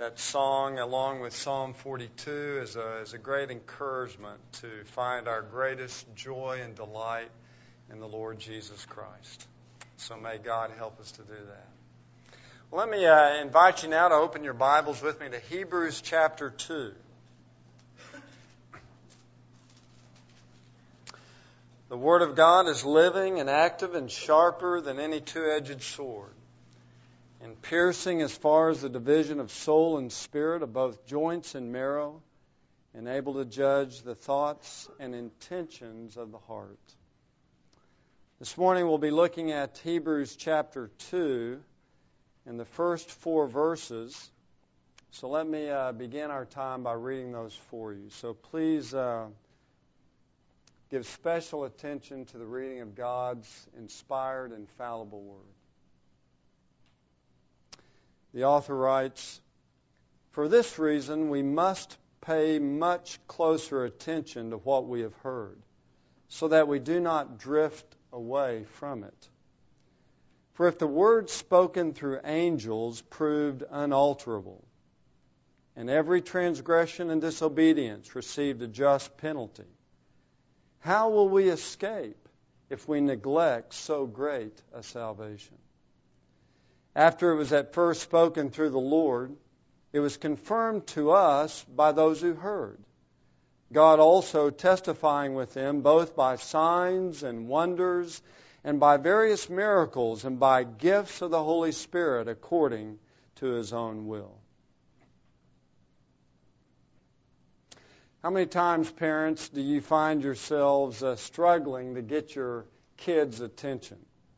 That song, along with Psalm 42, is a great encouragement to find our greatest joy and delight in the Lord Jesus Christ. So may God help us to do that. Well, let me invite you now to open your Bibles with me to Hebrews chapter 2. The Word of God is living and active and sharper than any two-edged sword, and piercing as far as the division of soul and spirit, of both joints and marrow, and able to judge the thoughts and intentions of the heart. This morning we'll be looking at Hebrews chapter 2 and the first 4 verses. So let me begin our time by reading those for you. So please give special attention to the reading of God's inspired, infallible Word. The author writes, "For this reason we must pay much closer attention to what we have heard, so that we do not drift away from it. For if the word spoken through angels proved unalterable, and every transgression and disobedience received a just penalty, how will we escape if we neglect so great a salvation? After it was at first spoken through the Lord, it was confirmed to us by those who heard, God also testifying with them both by signs and wonders and by various miracles and by gifts of the Holy Spirit according to His own will." How many times, parents, do you find yourselves struggling to get your kids' attention?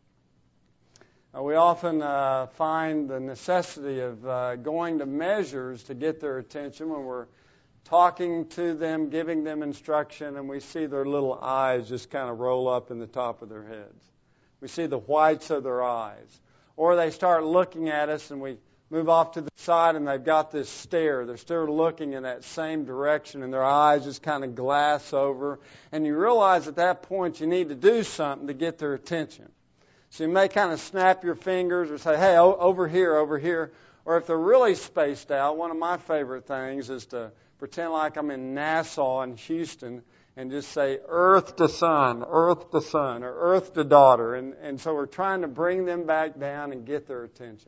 We often find the necessity of going to measures to get their attention when we're talking to them, giving them instruction, and we see their little eyes just kind of roll up in the top of their heads. We see the whites of their eyes. Or they start looking at us and we move off to the side and they've got this stare. They're still looking in that same direction and their eyes just kind of glass over. And you realize at that point you need to do something to get their attention. So you may kind of snap your fingers or say, "Hey, over here, over here." Or if they're really spaced out, one of my favorite things is to pretend like I'm in Nassau and Houston and just say earth to son, or earth to daughter. And so we're trying to bring them back down and get their attention.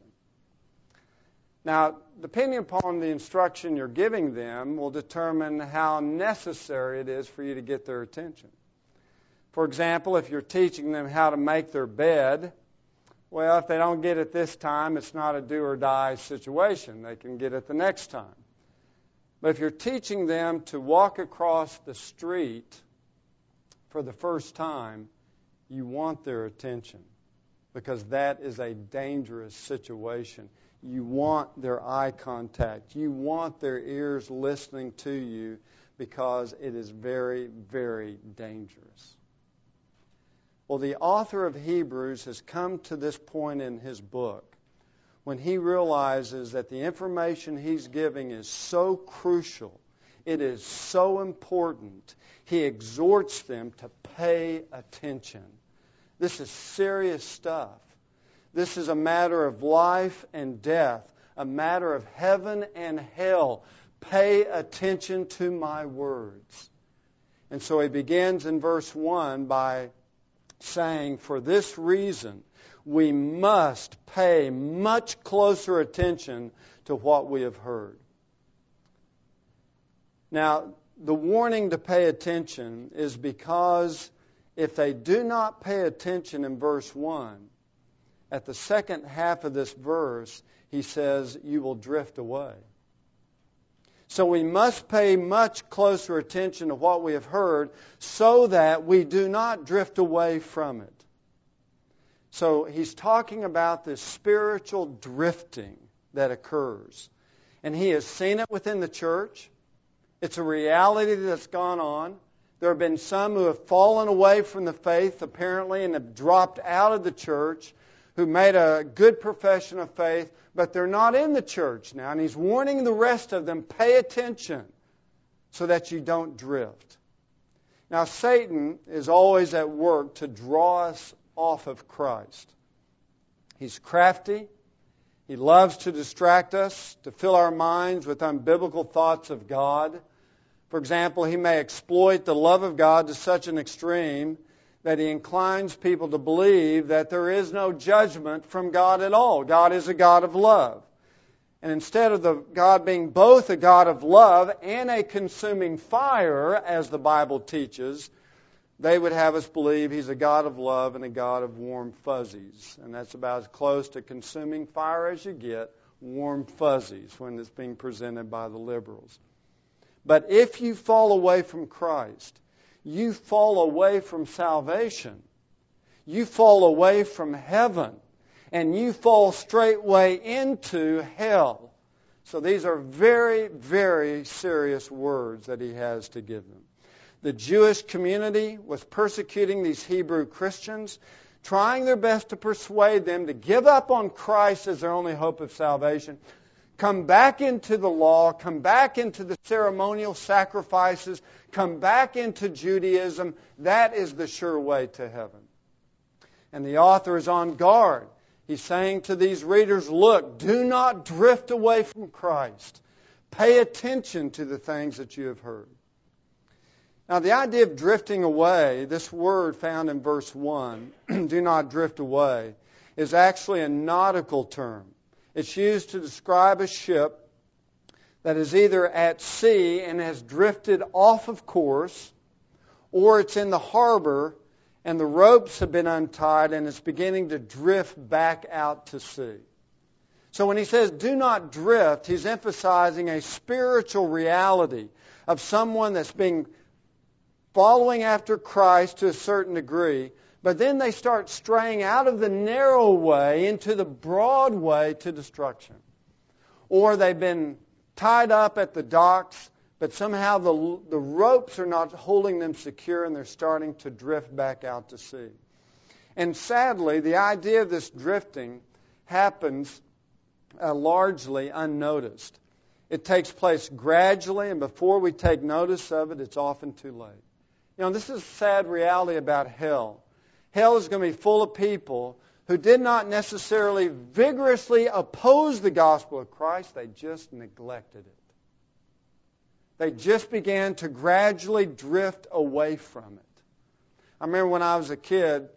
Now, depending upon the instruction you're giving them will determine how necessary it is for you to get their attention. For example, if you're teaching them how to make their bed, well, if they don't get it this time, it's not a do or die situation. They can get it the next time. But if you're teaching them to walk across the street for the first time, you want their attention because that is a dangerous situation. You want their eye contact. You want their ears listening to you because it is very, very dangerous. Well, the author of Hebrews has come to this point in his book when he realizes that the information he's giving is so crucial, it is so important, he exhorts them to pay attention. This is serious stuff. This is a matter of life and death, a matter of heaven and hell. Pay attention to my words. And so he begins in verse 1 by saying, "For this reason, we must pay much closer attention to what we have heard." Now, the warning to pay attention is because if they do not pay attention in verse 1, at the second half of this verse, he says, you will drift away. So we must pay much closer attention to what we have heard so that we do not drift away from it. So he's talking about this spiritual drifting that occurs. And he has seen it within the church. It's a reality that's gone on. There have been some who have fallen away from the faith, apparently, and have dropped out of the church, who made a good profession of faith, but they're not in the church now. And he's warning the rest of them, pay attention so that you don't drift. Now, Satan is always at work to draw us off of Christ. He's crafty. He loves to distract us, to fill our minds with unbiblical thoughts of God. For example, he may exploit the love of God to such an extreme that he inclines people to believe that there is no judgment from God at all. God is a God of love. And instead of the God being both a God of love and a consuming fire, as the Bible teaches, they would have us believe He's a God of love and a God of warm fuzzies. And that's about as close to consuming fire as you get, warm fuzzies, when it's being presented by the liberals. But if you fall away from Christ, you fall away from salvation. You fall away from heaven. And you fall straightway into hell. So these are very, very serious words that he has to give them. The Jewish community was persecuting these Hebrew Christians, trying their best to persuade them to give up on Christ as their only hope of salvation, come back into the law, come back into the ceremonial sacrifices, come back into Judaism. That is the sure way to heaven. And the author is on guard. He's saying to these readers, look, do not drift away from Christ. Pay attention to the things that you have heard. Now, the idea of drifting away, this word found in verse 1, do not drift away, is actually a nautical term. It's used to describe a ship that is either at sea and has drifted off of course, or it's in the harbor and the ropes have been untied and it's beginning to drift back out to sea. So when he says do not drift, he's emphasizing a spiritual reality of someone that's following after Christ to a certain degree, but then they start straying out of the narrow way into the broad way to destruction. Or they've been tied up at the docks, but somehow the ropes are not holding them secure and they're starting to drift back out to sea. And sadly, the idea of this drifting happens largely unnoticed. It takes place gradually, and before we take notice of it, it's often too late. You know, this is a sad reality about hell. Hell is going to be full of people who did not necessarily vigorously oppose the gospel of Christ. They just neglected it. They just began to gradually drift away from it. I remember when I was a kid,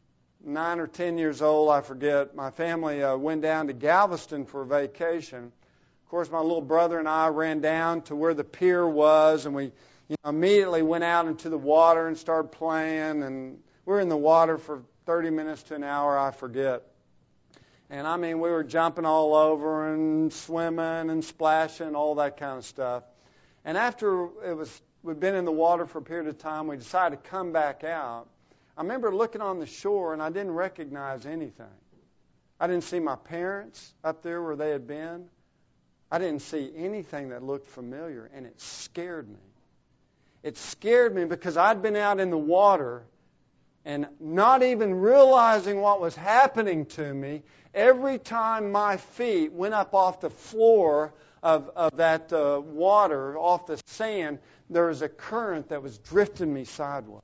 9 or 10 years old, I forget, my family went down to Galveston for a vacation. Of course, my little brother and I ran down to where the pier was, and we immediately went out into the water and started playing, and we were in the water for 30 minutes to an hour, I forget. And I mean, we were jumping all over and swimming and splashing, all that kind of stuff. And after we'd been in the water for a period of time, we decided to come back out. I remember looking on the shore, and I didn't recognize anything. I didn't see my parents up there where they had been. I didn't see anything that looked familiar, and it scared me. It scared me because I'd been out in the water and not even realizing what was happening to me. Every time my feet went up off the floor of that water, off the sand, there was a current that was drifting me sideways.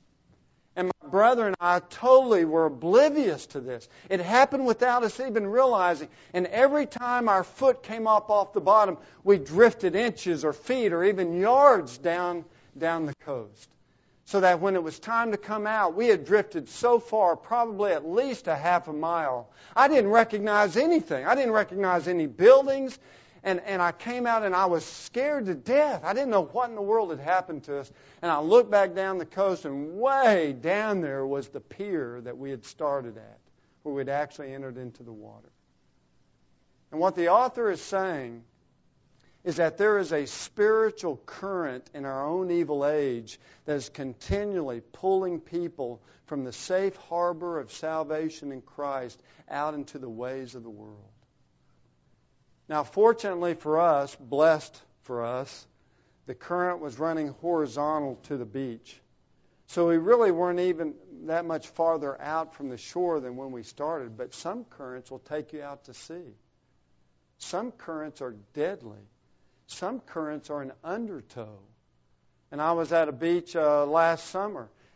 And my brother and I totally were oblivious to this. It happened without us even realizing. And every time our foot came up off the bottom, we drifted inches or feet or even yards down the coast. So that when it was time to come out, we had drifted so far, probably at least a half a mile. I didn't recognize anything. I didn't recognize any buildings. And I came out and I was scared to death. I didn't know what in the world had happened to us. And I looked back down the coast, and way down there was the pier that we had started at, where we'd actually entered into the water. And what the author is saying is that there is a spiritual current in our own evil age that is continually pulling people from the safe harbor of salvation in Christ out into the ways of the world. Now, fortunately for us, blessed for us, the current was running horizontal to the beach. So we really weren't even that much farther out from the shore than when we started. But some currents will take you out to sea. Some currents are deadly. Some currents are an undertow. And I was at a beach last summer,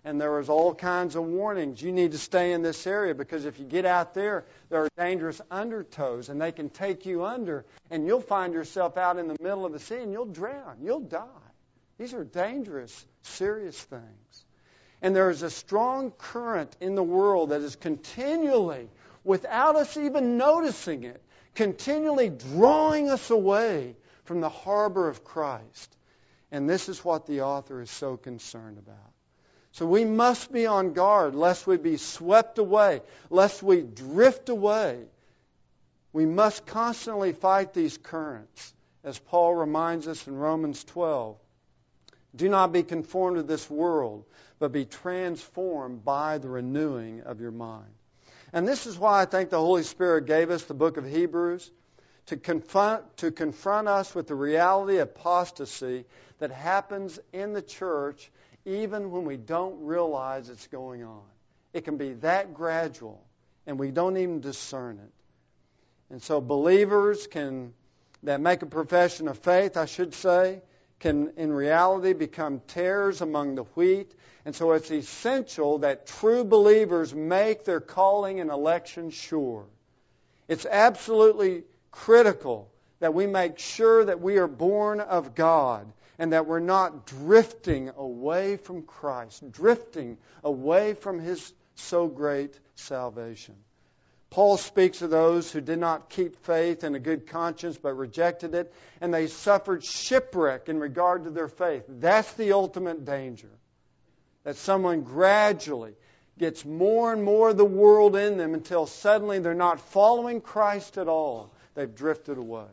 And there was all kinds of warnings. You need to stay in this area because if you get out there, there are dangerous undertows and they can take you under and you'll find yourself out in the middle of the sea and you'll drown. You'll die. These are dangerous, serious things. And there is a strong current in the world that is continually, without us even noticing it, continually drawing us away from the harbor of Christ. And this is what the author is so concerned about. So we must be on guard lest we be swept away, lest we drift away. We must constantly fight these currents, as Paul reminds us in Romans 12. Do not be conformed to this world, but be transformed by the renewing of your mind. And this is why I think the Holy Spirit gave us the book of Hebrews, to confront us with the reality of apostasy that happens in the church even when we don't realize it's going on. It can be that gradual, and we don't even discern it. And so believers that make a profession of faith, I should say, can in reality become tares among the wheat. And so it's essential that true believers make their calling and election sure. It's absolutely critical that we make sure that we are born of God and that we're not drifting away from Christ, drifting away from His so great salvation. Paul speaks of those who did not keep faith and a good conscience but rejected it, and they suffered shipwreck in regard to their faith. That's the ultimate danger, that someone gradually gets more and more of the world in them until suddenly they're not following Christ at all. They've drifted away.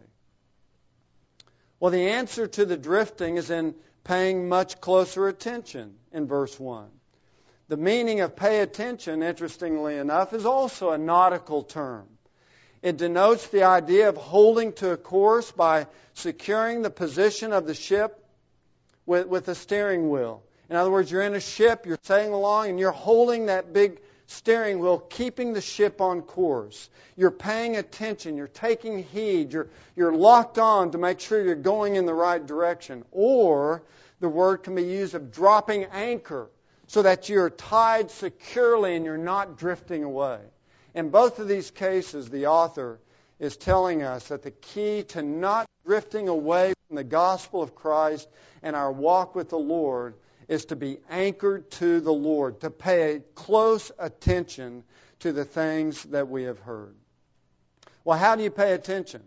Well, the answer to the drifting is in paying much closer attention in verse 1. The meaning of pay attention, interestingly enough, is also a nautical term. It denotes the idea of holding to a course by securing the position of the ship with a steering wheel. In other words, you're in a ship, you're sailing along, and you're holding that big steering wheel, keeping the ship on course. You're paying attention, you're taking heed, you're locked on to make sure you're going in the right direction. Or the word can be used of dropping anchor, so that you're tied securely and you're not drifting away. In both of these cases, the author is telling us that the key to not drifting away from the gospel of Christ and our walk with the Lord is to be anchored to the Lord, to pay close attention to the things that we have heard. Well, how do you pay attention?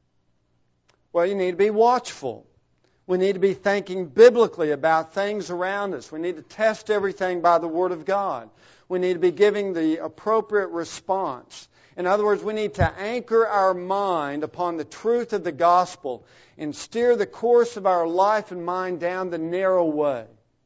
Well, you need to be watchful. We need to be thinking biblically about things around us. We need to test everything by the Word of God. We need to be giving the appropriate response. In other words, we need to anchor our mind upon the truth of the gospel and steer the course of our life and mind down the narrow way.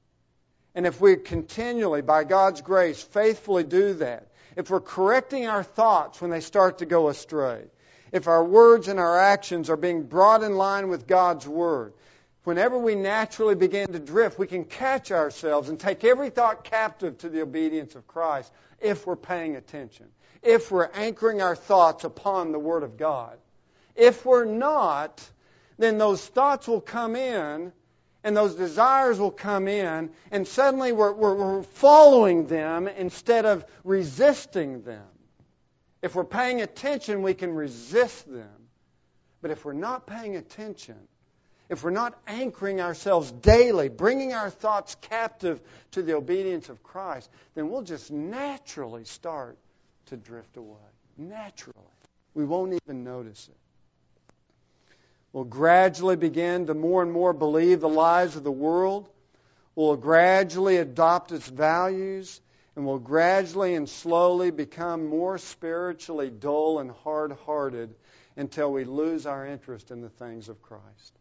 And if we continually, by God's grace, faithfully do that, if we're correcting our thoughts when they start to go astray, if our words and our actions are being brought in line with God's Word, whenever we naturally begin to drift, we can catch ourselves and take every thought captive to the obedience of Christ if we're paying attention, if we're anchoring our thoughts upon the Word of God. If we're not, then those thoughts will come in and those desires will come in, and suddenly we're following them instead of resisting them. If we're paying attention, we can resist them. But if we're not paying attention, if we're not anchoring ourselves daily, bringing our thoughts captive to the obedience of Christ, then we'll just naturally start to drift away. Naturally. We won't even notice it. We'll gradually begin to more and more believe the lies of the world. We'll gradually adopt its values, and we'll gradually and slowly become more spiritually dull and hard-hearted until we lose our interest in the things of Christ.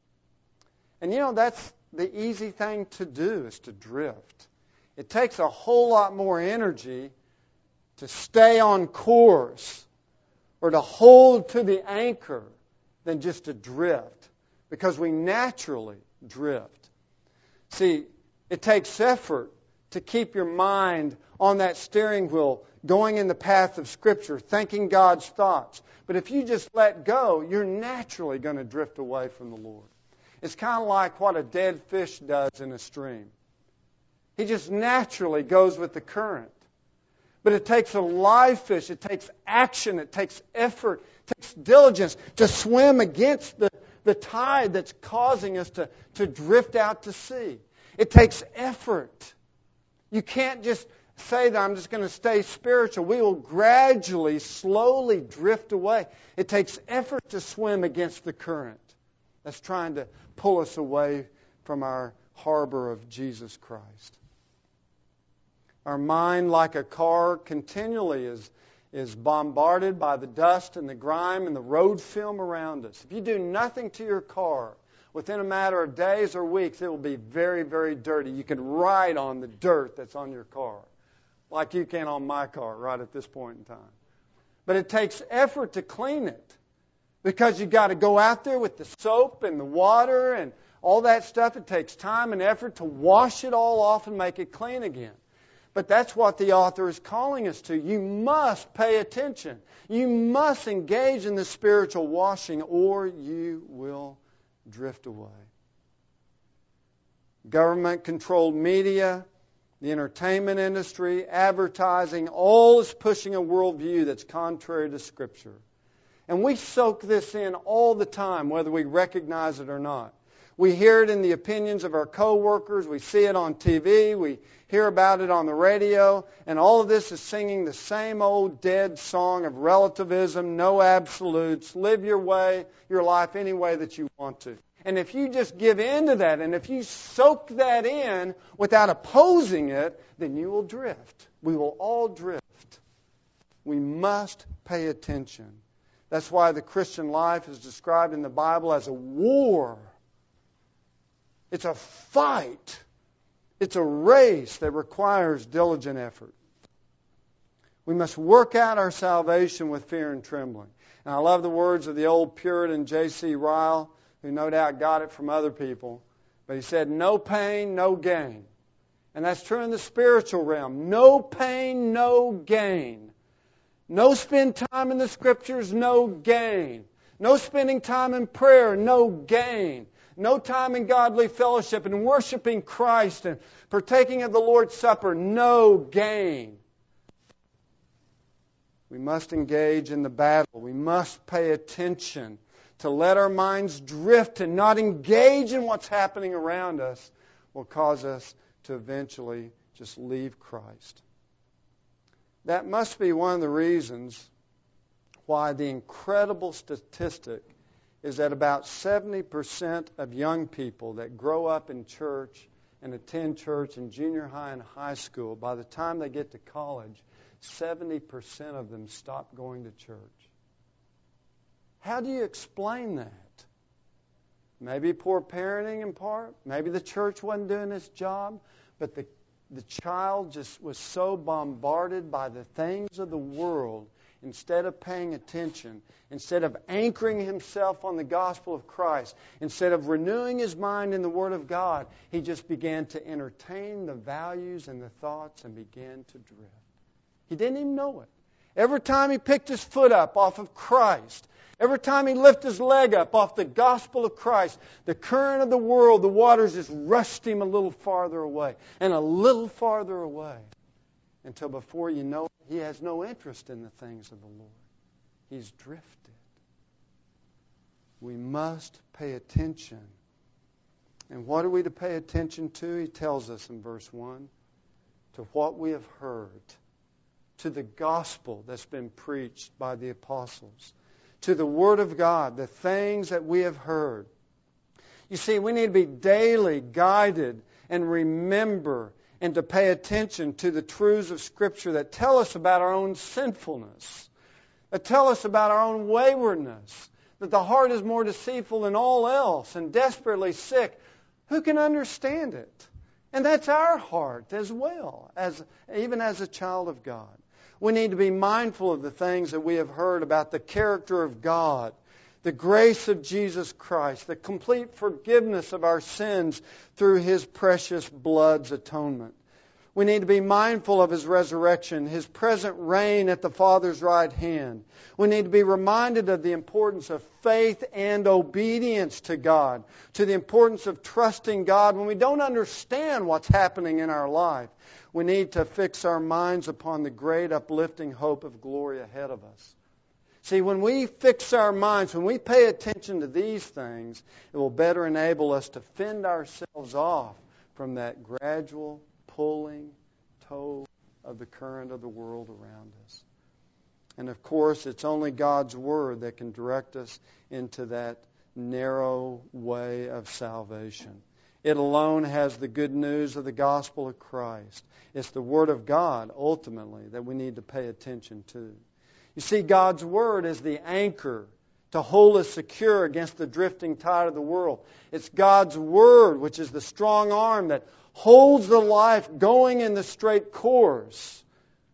And that's the easy thing to do, is to drift. It takes a whole lot more energy to stay on course or to hold to the anchor than just to drift, because we naturally drift. See, it takes effort to keep your mind on that steering wheel, going in the path of Scripture, thinking God's thoughts. But if you just let go, you're naturally going to drift away from the Lord. It's kind of like what a dead fish does in a stream. He just naturally goes with the current. But it takes a live fish, it takes action, it takes effort, it takes diligence to swim against the tide that's causing us to drift out to sea. It takes effort. You can't just say that I'm just going to stay spiritual. We will gradually, slowly drift away. It takes effort to swim against the current that's trying to pull us away from our harbor of Jesus Christ. Our mind, like a car, continually is bombarded by the dust and the grime and the road film around us. If you do nothing to your car, within a matter of days or weeks, it will be very, very dirty. You can ride on the dirt that's on your car, like you can on my car right at this point in time. But it takes effort to clean it, because you've got to go out there with the soap and the water and all that stuff. It takes time and effort to wash it all off and make it clean again. But that's what the author is calling us to. You must pay attention. You must engage in the spiritual washing, or you will drift away. Government-controlled media, the entertainment industry, advertising, all is pushing a worldview that's contrary to Scripture. And we soak this in all the time, whether we recognize it or not. We hear it in the opinions of our coworkers. We see it on TV. We hear about it on the radio. And all of this is singing the same old dead song of relativism, no absolutes, live your life any way that you want to. And if you just give in to that, and if you soak that in without opposing it, then you will drift. We will all drift. We must pay attention. That's why the Christian life is described in the Bible as a war. It's a fight. It's a race that requires diligent effort. We must work out our salvation with fear and trembling. And I love the words of the old Puritan J.C. Ryle, who no doubt got it from other people. But he said, no pain, no gain. And that's true in the spiritual realm. No pain, no gain. No spend time in the Scriptures, no gain. No spending time in prayer, no gain. No time in godly fellowship and worshiping Christ and partaking of the Lord's Supper, no gain. We must engage in the battle. We must pay attention. To let our minds drift and not engage in what's happening around us will cause us to eventually just leave Christ. That must be one of the reasons why the incredible statistic is that about 70% of young people that grow up in church and attend church in junior high and high school, by the time they get to college, 70% of them stop going to church. How do you explain that? Maybe poor parenting in part. Maybe the church wasn't doing its job. But the child just was so bombarded by the things of the world, instead of paying attention, instead of anchoring himself on the gospel of Christ, instead of renewing his mind in the Word of God, he just began to entertain the values and the thoughts and began to drift. He didn't even know it. Every time he picked his foot up off of Christ, every time he lifted his leg up off the gospel of Christ, the current of the world, the waters just rushed him a little farther away and a little farther away, until before you know it, he has no interest in the things of the Lord. He's drifted. We must pay attention. And what are we to pay attention to? He tells us in verse 1, to what we have heard, to the gospel that's been preached by the apostles, to the Word of God, the things that we have heard. You see, we need to be daily guided and remember and to pay attention to the truths of Scripture that tell us about our own sinfulness, that tell us about our own waywardness, that the heart is more deceitful than all else and desperately sick. Who can understand it? And that's our heart as well, even as a child of God. We need to be mindful of the things that we have heard about the character of God, the grace of Jesus Christ, the complete forgiveness of our sins through His precious blood's atonement. We need to be mindful of His resurrection, His present reign at the Father's right hand. We need to be reminded of the importance of faith and obedience to God, to the importance of trusting God when we don't understand what's happening in our life. We need to fix our minds upon the great uplifting hope of glory ahead of us. See, when we fix our minds, when we pay attention to these things, it will better enable us to fend ourselves off from that gradual pulling tow of the current of the world around us. And of course, it's only God's Word that can direct us into that narrow way of salvation. It alone has the good news of the gospel of Christ. It's the Word of God, ultimately, that we need to pay attention to. You see, God's Word is the anchor to hold us secure against the drifting tide of the world. It's God's Word, which is the strong arm that holds the life going in the straight course.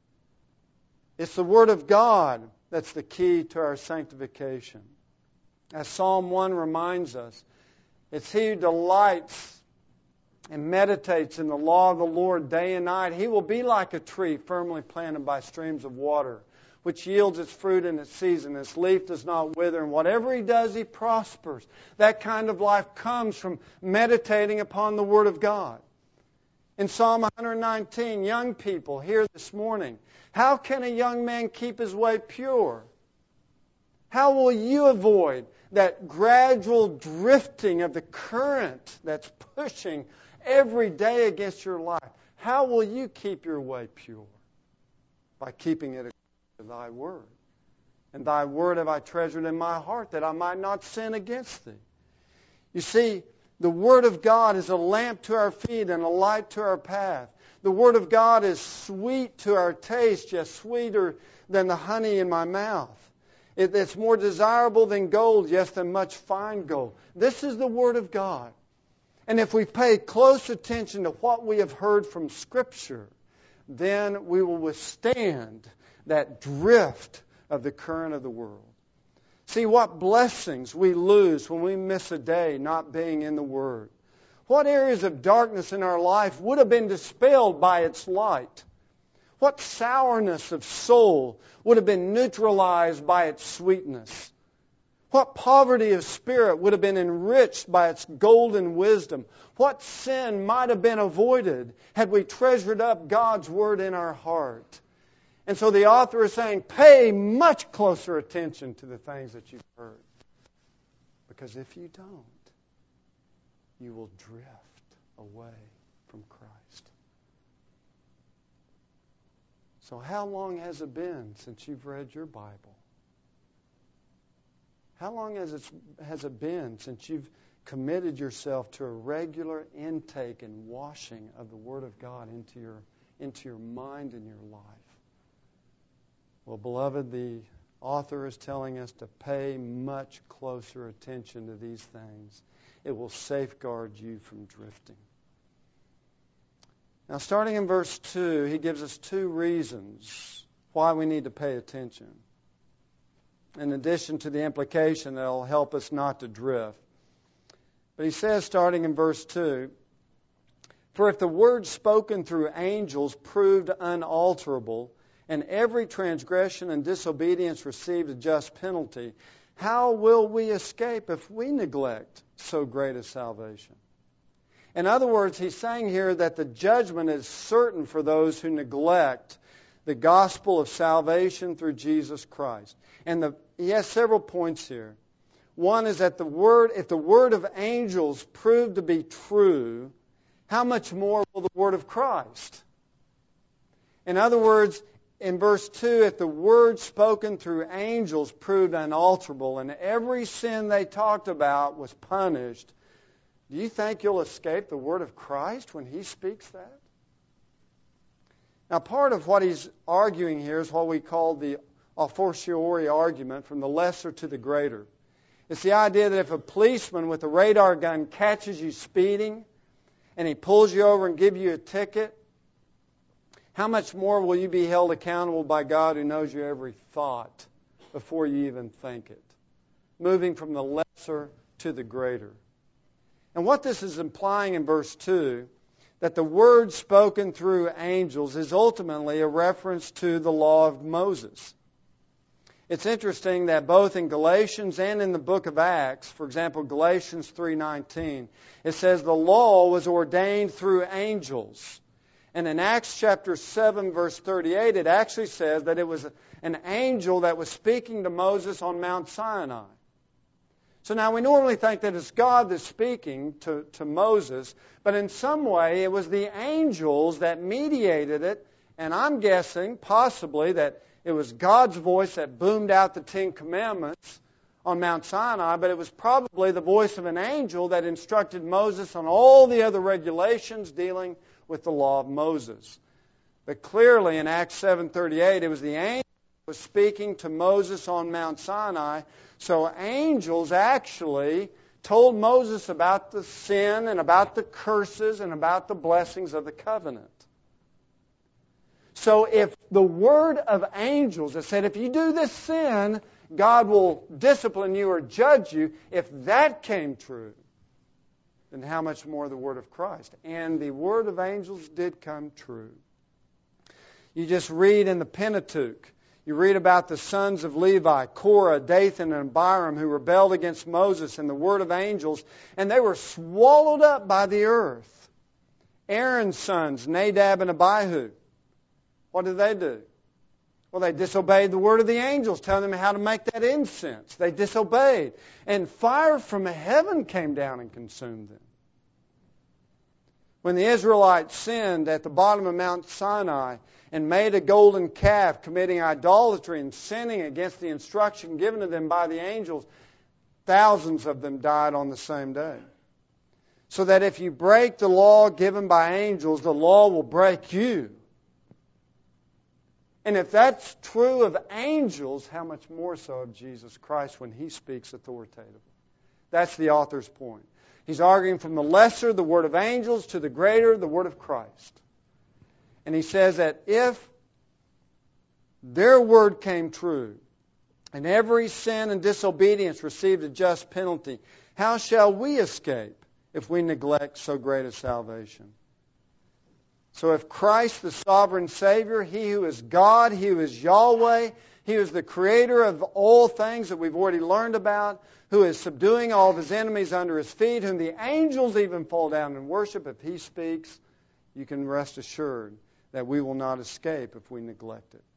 It's the Word of God that's the key to our sanctification. As Psalm 1 reminds us, it's He who delights and meditates in the law of the Lord day and night. He will be like a tree firmly planted by streams of water, which yields its fruit in its season. Its leaf does not wither, and whatever he does, he prospers. That kind of life comes from meditating upon the Word of God. In Psalm 119, young people here this morning, how can a young man keep his way pure? How will you avoid that gradual drifting of the current that's pushing every day against your life? How will you keep your way pure? By keeping it according to Thy Word. And Thy Word have I treasured in my heart, that I might not sin against Thee. You see, the Word of God is a lamp to our feet and a light to our path. The Word of God is sweet to our taste, yes, sweeter than the honey in my mouth. It's more desirable than gold, yes, than much fine gold. This is the Word of God. And if we pay close attention to what we have heard from Scripture, then we will withstand that drift of the current of the world. See what blessings we lose when we miss a day not being in the Word. What areas of darkness in our life would have been dispelled by its light? What sourness of soul would have been neutralized by its sweetness? What poverty of spirit would have been enriched by its golden wisdom? What sin might have been avoided had we treasured up God's Word in our heart? And so the author is saying, pay much closer attention to the things that you've heard. Because if you don't, you will drift away from Christ. So how long has it been since you've read your Bible? How long has it been since you've committed yourself to a regular intake and washing of the Word of God into your mind and your life? Well, beloved, the author is telling us to pay much closer attention to these things. It will safeguard you from drifting. Now, starting in verse 2, he gives us two reasons why we need to pay attention, in addition to the implication that will help us not to drift. But he says, starting in verse 2, "For if the word spoken through angels proved unalterable, and every transgression and disobedience received a just penalty, how will we escape if we neglect so great a salvation?" In other words, he's saying here that the judgment is certain for those who neglect the gospel of salvation through Jesus Christ. And he has several points here. One is that if the word of angels proved to be true, how much more will the word of Christ? In other words, in verse 2, if the word spoken through angels proved unalterable and every sin they talked about was punished, do you think you'll escape the word of Christ when he speaks that? Now, part of what he's arguing here is what we call the a fortiori argument, from the lesser to the greater. It's the idea that if a policeman with a radar gun catches you speeding and he pulls you over and gives you a ticket, how much more will you be held accountable by God who knows your every thought before you even think it? Moving from the lesser to the greater. And what this is implying in verse 2, that the word spoken through angels is ultimately a reference to the law of Moses. It's interesting that both in Galatians and in the book of Acts, for example, Galatians 3:19, it says the law was ordained through angels. And in Acts chapter 7, verse 38, it actually says that it was an angel that was speaking to Moses on Mount Sinai. So now we normally think that it's God that's speaking to Moses, but in some way it was the angels that mediated it, and I'm guessing possibly that it was God's voice that boomed out the Ten Commandments on Mount Sinai, but it was probably the voice of an angel that instructed Moses on all the other regulations dealing with the law of Moses. But clearly in Acts 7:38, it was the angel that was speaking to Moses on Mount Sinai. So angels actually told Moses about the sin and about the curses and about the blessings of the covenant. So if the word of angels that said, if you do this sin, God will discipline you or judge you, if that came true, then how much more the word of Christ? And the word of angels did come true. You just read in the Pentateuch, you read about the sons of Levi, Korah, Dathan, and Abiram, who rebelled against Moses and the word of angels, and they were swallowed up by the earth. Aaron's sons, Nadab and Abihu, what did they do? Well, they disobeyed the word of the angels, telling them how to make that incense. They disobeyed. And fire from heaven came down and consumed them. When the Israelites sinned at the bottom of Mount Sinai and made a golden calf, committing idolatry and sinning against the instruction given to them by the angels, thousands of them died on the same day. So that if you break the law given by angels, the law will break you. And if that's true of angels, how much more so of Jesus Christ when He speaks authoritatively? That's the author's point. He's arguing from the lesser, the word of angels, to the greater, the word of Christ. And he says that if their word came true, and every sin and disobedience received a just penalty, how shall we escape if we neglect so great a salvation? So if Christ, the sovereign Savior, He who is God, He who is Yahweh, He who is the creator of all things that we've already learned about, who is subduing all of His enemies under His feet, whom the angels even fall down and worship, if He speaks, you can rest assured that we will not escape if we neglect it.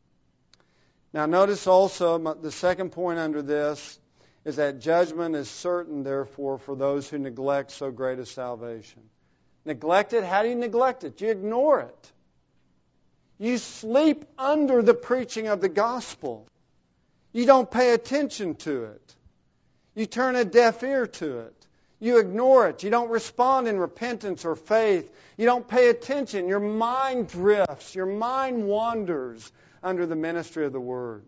Now notice also, the second point under this is that judgment is certain, therefore, for those who neglect so great a salvation. Neglect it? How do you neglect it? You ignore it. You sleep under the preaching of the gospel. You don't pay attention to it. You turn a deaf ear to it. You ignore it. You don't respond in repentance or faith. You don't pay attention. Your mind drifts. Your mind wanders under the ministry of the Word.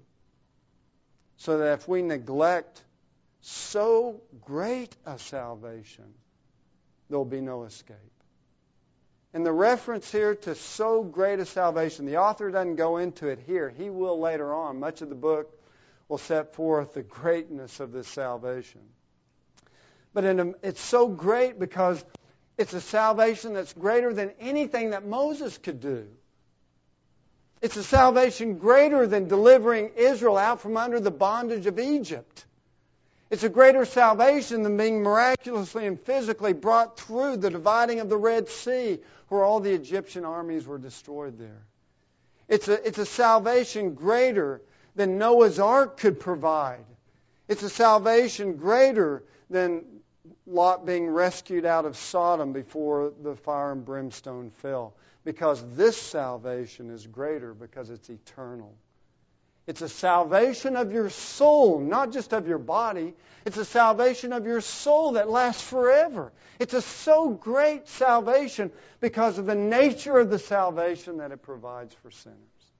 So that if we neglect so great a salvation, there will be no escape. And the reference here to so great a salvation, the author doesn't go into it here. He will later on. Much of the book will set forth the greatness of this salvation. But it's so great because it's a salvation that's greater than anything that Moses could do. It's a salvation greater than delivering Israel out from under the bondage of Egypt. It's a greater salvation than being miraculously and physically brought through the dividing of the Red Sea, where all the Egyptian armies were destroyed there. It's a salvation greater than Noah's Ark could provide. It's a salvation greater than Lot being rescued out of Sodom before the fire and brimstone fell. Because this salvation is greater because it's eternal. It's a salvation of your soul, not just of your body. It's a salvation of your soul that lasts forever. It's a so great salvation because of the nature of the salvation that it provides for sinners.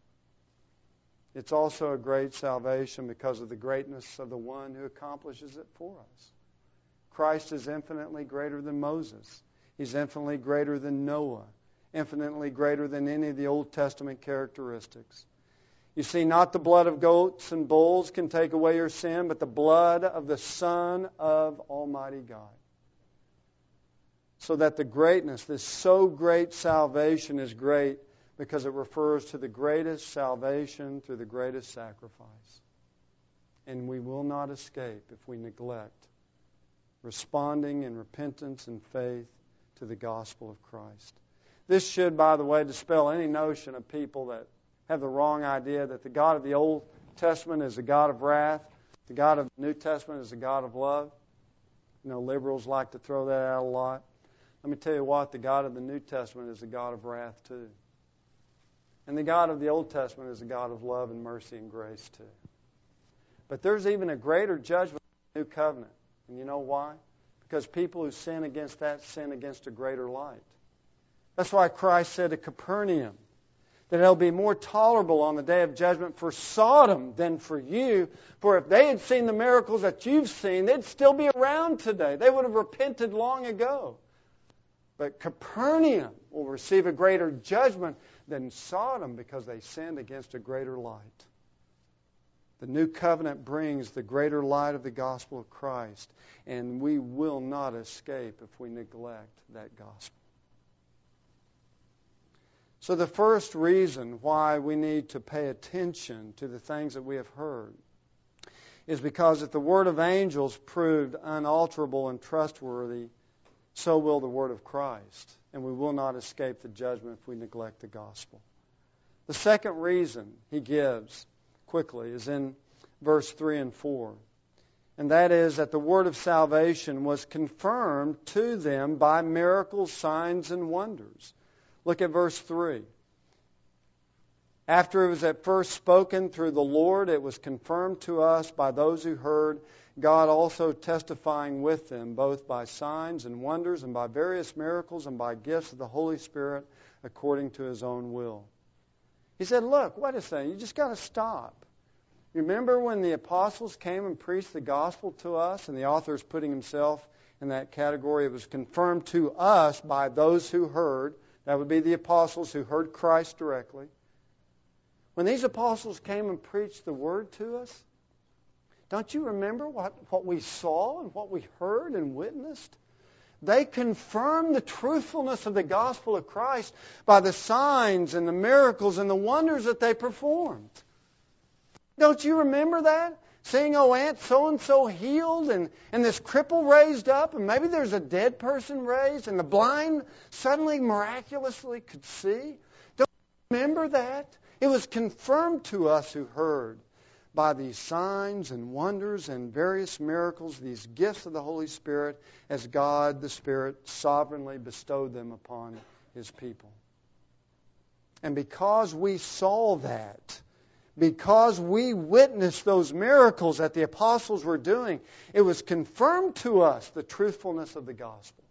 It's also a great salvation because of the greatness of the one who accomplishes it for us. Christ is infinitely greater than Moses. He's infinitely greater than Noah. Infinitely greater than any of the Old Testament characteristics. You see, not the blood of goats and bulls can take away your sin, but the blood of the Son of Almighty God. So that the greatness, this so great salvation is great because it refers to the greatest salvation through the greatest sacrifice. And we will not escape if we neglect responding in repentance and faith to the gospel of Christ. This should, by the way, dispel any notion of people that have the wrong idea that the God of the Old Testament is a God of wrath, the God of the New Testament is a God of love. You know, liberals like to throw that out a lot. Let me tell you what, the God of the New Testament is a God of wrath too. And the God of the Old Testament is a God of love and mercy and grace too. But there's even a greater judgment in the New Covenant. And you know why? Because people who sin against that sin against a greater light. That's why Christ said to Capernaum that it'll be more tolerable on the day of judgment for Sodom than for you. For if they had seen the miracles that you've seen, they'd still be around today. They would have repented long ago. But Capernaum will receive a greater judgment than Sodom because they sinned against a greater light. The new covenant brings the greater light of the gospel of Christ, and we will not escape if we neglect that gospel. So the first reason why we need to pay attention to the things that we have heard is because if the word of angels proved unalterable and trustworthy, so will the word of Christ, and we will not escape the judgment if we neglect the gospel. The second reason he gives quickly is in verse 3 and 4, and that is that the word of salvation was confirmed to them by miracles, signs, and wonders. Look at verse 3. After it was at first spoken through the Lord, it was confirmed to us by those who heard, God also testifying with them, both by signs and wonders and by various miracles and by gifts of the Holy Spirit according to His own will. He said, look, wait a second, you just got to stop. Remember when the apostles came and preached the gospel to us, and the author is putting himself in that category. It was confirmed to us by those who heard. That would be the apostles who heard Christ directly. When these apostles came and preached the word to us, don't you remember what we saw and what we heard and witnessed? They confirmed the truthfulness of the gospel of Christ by the signs and the miracles and the wonders that they performed. Don't you remember that? Seeing, Aunt so-and-so healed and this cripple raised up, and maybe there's a dead person raised, and the blind suddenly miraculously could see. Don't you remember that? It was confirmed to us who heard by these signs and wonders and various miracles, these gifts of the Holy Spirit, as God the Spirit sovereignly bestowed them upon His people. And because we saw that, because we witnessed those miracles that the apostles were doing, it was confirmed to us the truthfulness of the gospel.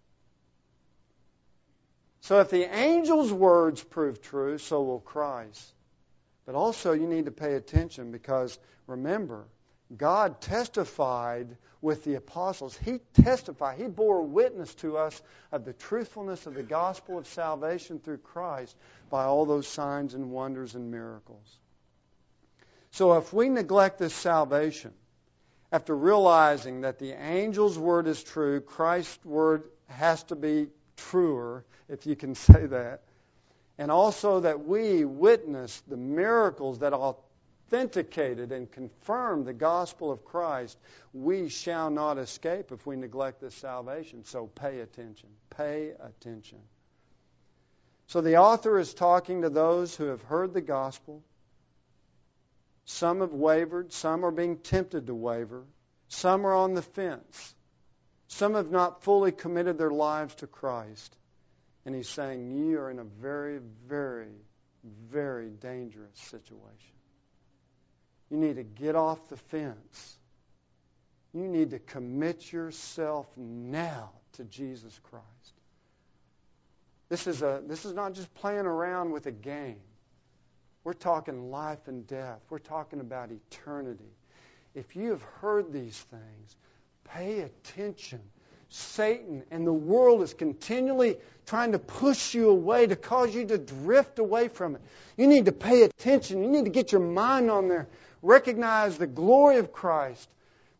So if the angel's words prove true, so will Christ. But also you need to pay attention because, remember, God testified with the apostles. He testified, He bore witness to us of the truthfulness of the gospel of salvation through Christ by all those signs and wonders and miracles. So if we neglect this salvation, after realizing that the angel's word is true, Christ's word has to be truer, if you can say that, and also that we witness the miracles that authenticated and confirmed the gospel of Christ, we shall not escape if we neglect this salvation. So pay attention. Pay attention. So the author is talking to those who have heard the gospel. Some have wavered. Some are being tempted to waver. Some are on the fence. Some have not fully committed their lives to Christ. And he's saying, you are in a very, very, very dangerous situation. You need to get off the fence. You need to commit yourself now to Jesus Christ. This is not just playing around with a game. We're talking life and death. We're talking about eternity. If you have heard these things, pay attention. Satan and the world is continually trying to push you away, to cause you to drift away from it. You need to pay attention. You need to get your mind on there. Recognize the glory of Christ,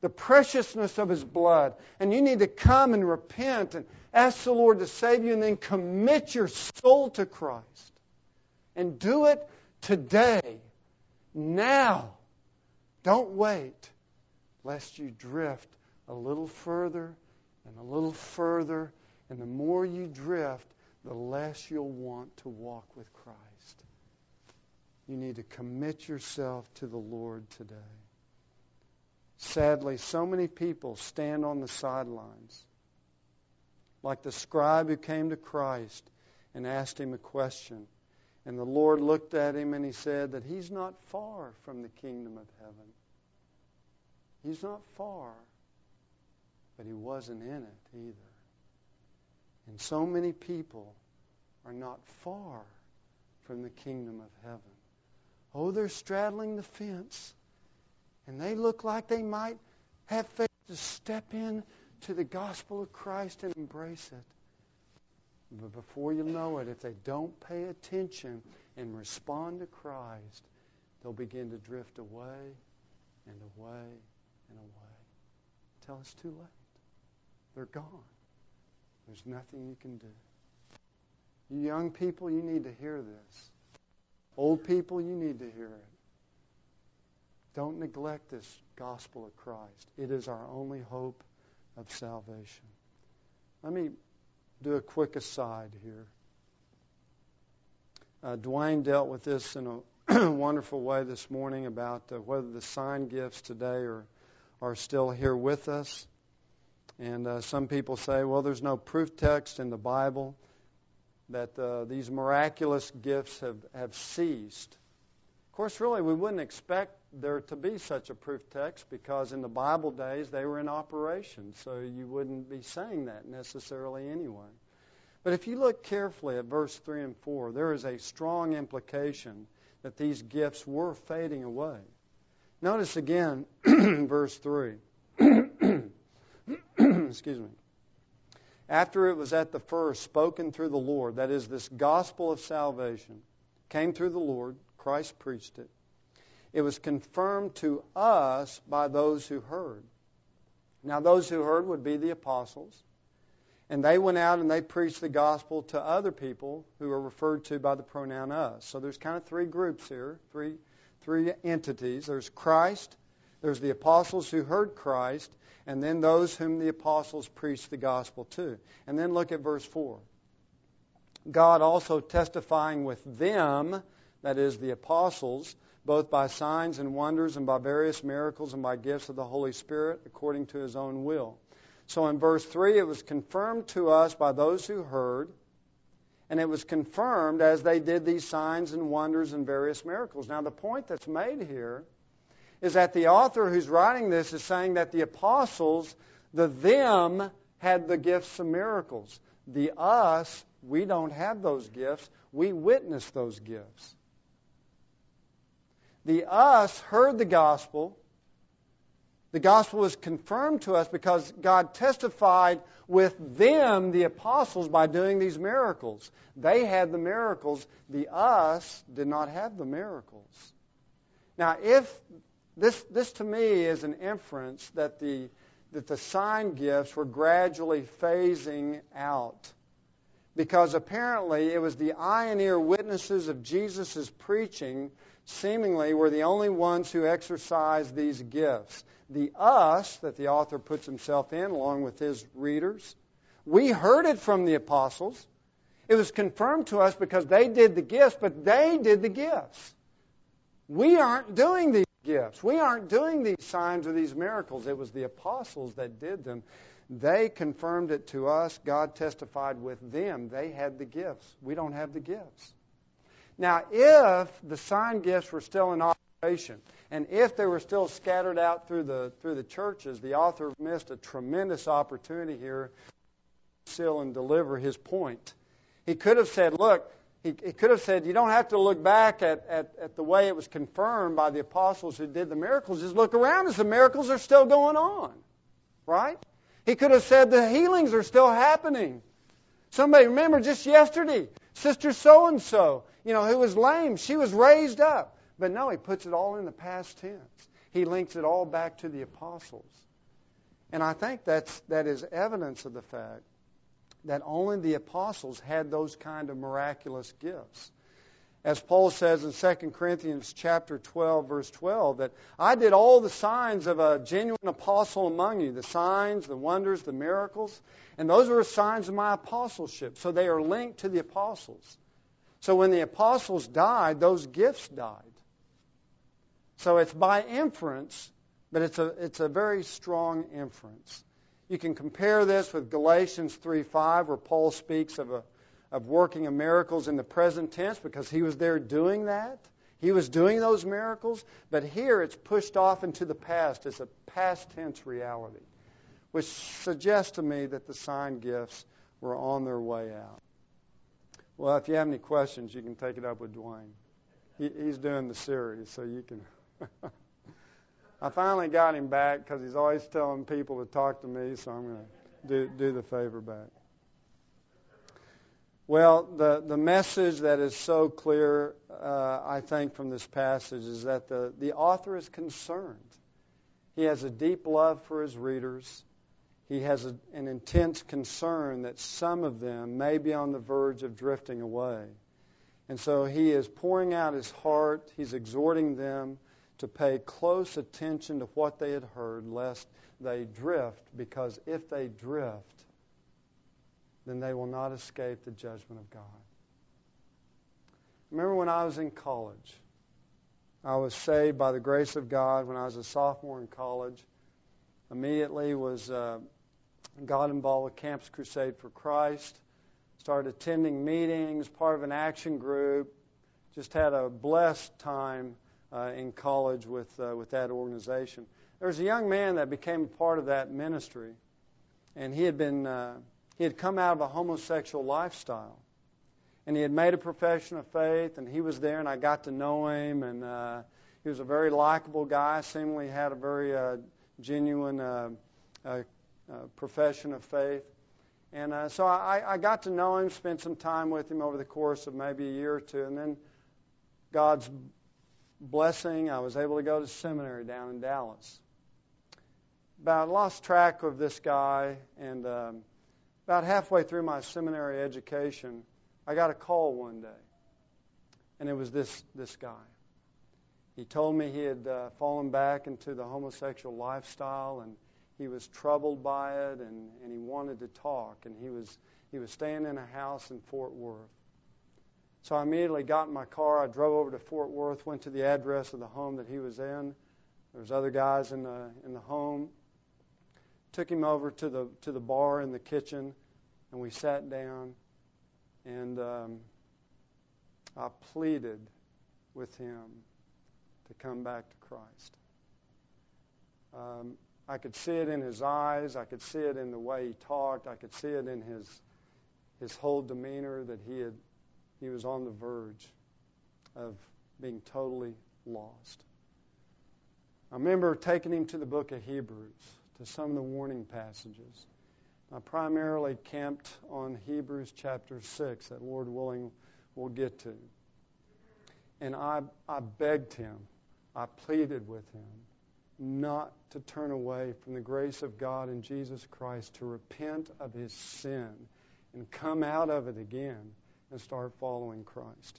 the preciousness of His blood. And you need to come and repent and ask the Lord to save you and then commit your soul to Christ. And do it today, now. Don't wait, lest you drift a little further and a little further. And the more you drift, the less you'll want to walk with Christ. You need to commit yourself to the Lord today. Sadly, so many people stand on the sidelines, like the scribe who came to Christ and asked Him a question. And the Lord looked at him and He said that he's not far from the kingdom of heaven. He's not far, but he wasn't in it either. And so many people are not far from the kingdom of heaven. Oh, they're straddling the fence, and they look like they might have faith to step in to the gospel of Christ and embrace it. But before you know it, if they don't pay attention and respond to Christ, they'll begin to drift away and away and away until it's too late. They're gone. There's nothing you can do. You young people, you need to hear this. Old people, you need to hear it. Don't neglect this gospel of Christ. It is our only hope of salvation. Let me do a quick aside here. Dwayne dealt with this in a wonderful way this morning about whether the sign gifts today are still here with us. And some people say, well, there's no proof text in the Bible that these miraculous gifts have ceased. Of course, really, we wouldn't expect there to be such a proof text because in the Bible days they were in operation, so you wouldn't be saying that necessarily anyway. But if you look carefully at verse 3 and 4, there is a strong implication that these gifts were fading away. Notice again verse 3. Excuse me. After it was at the first spoken through the Lord, that is, this gospel of salvation came through the Lord, Christ preached it. It was confirmed to us by those who heard. Now, those who heard would be the apostles. And they went out and they preached the gospel to other people who are referred to by the pronoun us. So there's kind of three groups here, three entities. There's Christ, there's the apostles who heard Christ, and then those whom the apostles preached the gospel to. And then look at verse 4. God also testifying with them, that is the apostles, both by signs and wonders and by various miracles and by gifts of the Holy Spirit according to His own will. So in verse 3, it was confirmed to us by those who heard, and it was confirmed as they did these signs and wonders and various miracles. Now the point that's made here is that the author who's writing this is saying that the apostles, the them, had the gifts of miracles. The us, we don't have those gifts. We witness those gifts. The us heard the gospel. The gospel was confirmed to us because God testified with them, the apostles, by doing these miracles. They had the miracles. The us did not have the miracles. Now, if this to me is an inference that the sign gifts were gradually phasing out, because apparently it was the eye and ear witnesses of Jesus' preaching seemingly were the only ones who exercised these gifts. The us that the author puts himself in along with his readers, we heard it from the apostles. It was confirmed to us because they did the gifts, but they did the gifts. We aren't doing these gifts. We aren't doing these signs or these miracles. It was the apostles that did them. They confirmed it to us. God testified with them. They had the gifts. We don't have the gifts. Now, if the sign gifts were still in operation, and if they were still scattered out through the churches, the author missed a tremendous opportunity here to seal and deliver his point. He could have said, look, he could have said, you don't have to look back at the way it was confirmed by the apostles who did the miracles. Just look around as the miracles are still going on. Right? He could have said the healings are still happening. Somebody, remember just yesterday, Sister so-and-so, who was lame, she was raised up. But no, he puts it all in the past tense. He links it all back to the apostles. And I think that is evidence of the fact that only the apostles had those kind of miraculous gifts. As Paul says in 2 Corinthians chapter 12, verse 12, that I did all the signs of a genuine apostle among you, the signs, the wonders, the miracles, and those were signs of my apostleship. So they are linked to the apostles. So when the apostles died, those gifts died. So it's by inference, but it's a very strong inference. You can compare this with Galatians 3:5, where Paul speaks of working of miracles in the present tense because he was there doing that. He was doing those miracles, but here it's pushed off into the past. It's a past tense reality, which suggests to me that the sign gifts were on their way out. Well, if you have any questions, you can take it up with Dwayne. He's doing the series, so you can. I finally got him back because he's always telling people to talk to me, so I'm going to do the favor back. Well, the message that is so clear, I think, from this passage is that the author is concerned. He has a deep love for his readers. He has an intense concern that some of them may be on the verge of drifting away. And so he is pouring out his heart. He's exhorting them to pay close attention to what they had heard, lest they drift, because if they drift, then they will not escape the judgment of God. Remember when I was in college, I was saved by the grace of God when I was a sophomore in college. Immediately got involved with Campus Crusade for Christ, started attending meetings, part of an action group, just had a blessed time in college with that organization. There was a young man that became a part of that ministry, and he had come out of a homosexual lifestyle, and he had made a profession of faith, and he was there, and I got to know him, and he was a very likable guy, seemingly had a very genuine profession of faith. And so I got to know him, spent some time with him over the course of maybe a year or two, and then God's blessing, I was able to go to seminary down in Dallas. I lost track of this guy, and about halfway through my seminary education, I got a call one day, and it was this guy. He told me he had fallen back into the homosexual lifestyle, and he was troubled by it, and he wanted to talk, and he was staying in a house in Fort Worth. So I immediately got in my car. I drove over to Fort Worth, went to the address of the home that he was in. There was other guys in the home. Took him over to the bar in the kitchen, and we sat down, and I pleaded with him to come back to Christ. I could see it in his eyes. I could see it in the way he talked. I could see it in his whole demeanor that he was on the verge of being totally lost. I remember taking him to the book of Hebrews, to some of the warning passages. I primarily camped on Hebrews chapter 6 that, Lord willing, we'll get to. And I begged him, I pleaded with him not to turn away from the grace of God in Jesus Christ, to repent of his sin and come out of it again and start following Christ.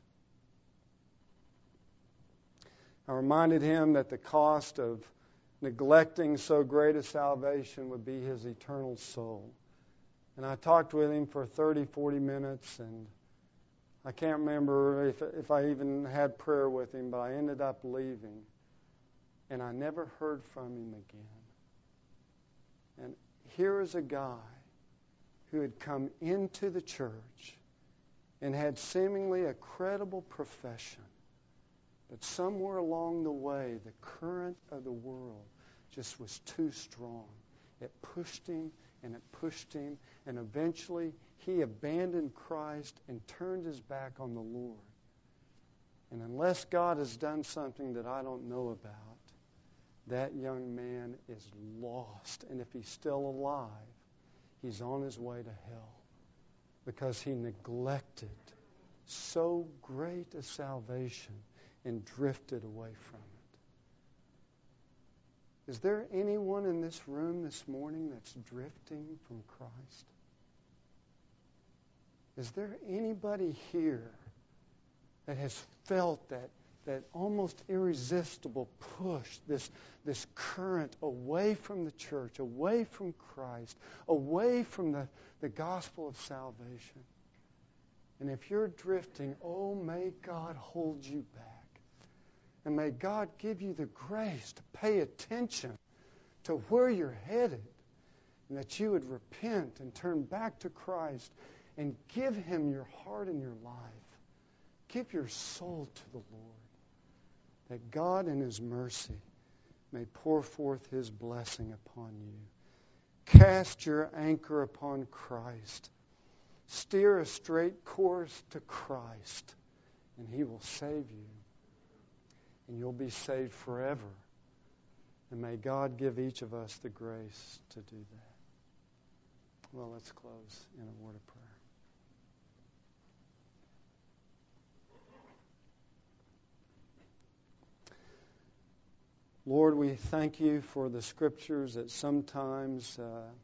I reminded him that the cost of neglecting so great a salvation would be his eternal soul. And I talked with him for 30, 40 minutes, and I can't remember if I even had prayer with him, but I ended up leaving. And I never heard from him again. And here is a guy who had come into the church and had seemingly a credible profession. But somewhere along the way, the current of the world just was too strong. It pushed him, and eventually he abandoned Christ and turned his back on the Lord. And unless God has done something that I don't know about, that young man is lost. And if he's still alive, he's on his way to hell because he neglected so great a salvation and drifted away from it. Is there anyone in this room this morning that's drifting from Christ? Is there anybody here that has felt that almost irresistible push, this current away from the church, away from Christ, away from the gospel of salvation? And if you're drifting, oh, may God hold you back. And may God give you the grace to pay attention to where you're headed, and that you would repent and turn back to Christ and give Him your heart and your life. Give your soul to the Lord, that God in His mercy may pour forth His blessing upon you. Cast your anchor upon Christ. Steer a straight course to Christ, and He will save you. And you'll be saved forever. And may God give each of us the grace to do that. Well, let's close in a word of prayer. Lord, we thank you for the Scriptures that sometimes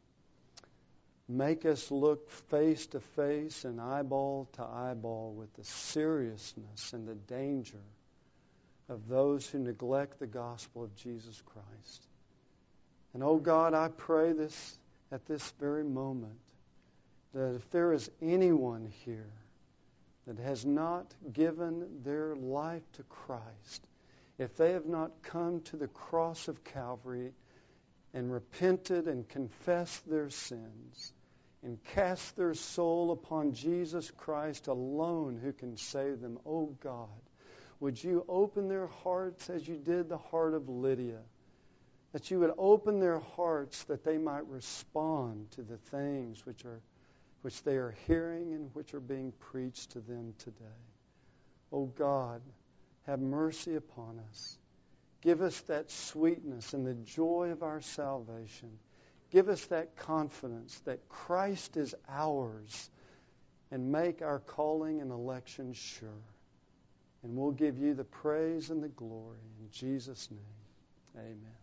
make us look face to face and eyeball to eyeball with the seriousness and the danger of those who neglect the gospel of Jesus Christ. And oh God, I pray this at this very moment, that if there is anyone here that has not given their life to Christ, if they have not come to the cross of Calvary and repented and confessed their sins and cast their soul upon Jesus Christ alone who can save them, oh God, would you open their hearts as you did the heart of Lydia, that you would open their hearts that they might respond to the things which they are hearing and which are being preached to them today. Oh God, have mercy upon us. Give us that sweetness and the joy of our salvation. Give us that confidence that Christ is ours, and make our calling and election sure. And we'll give you the praise and the glory. In Jesus' name, amen.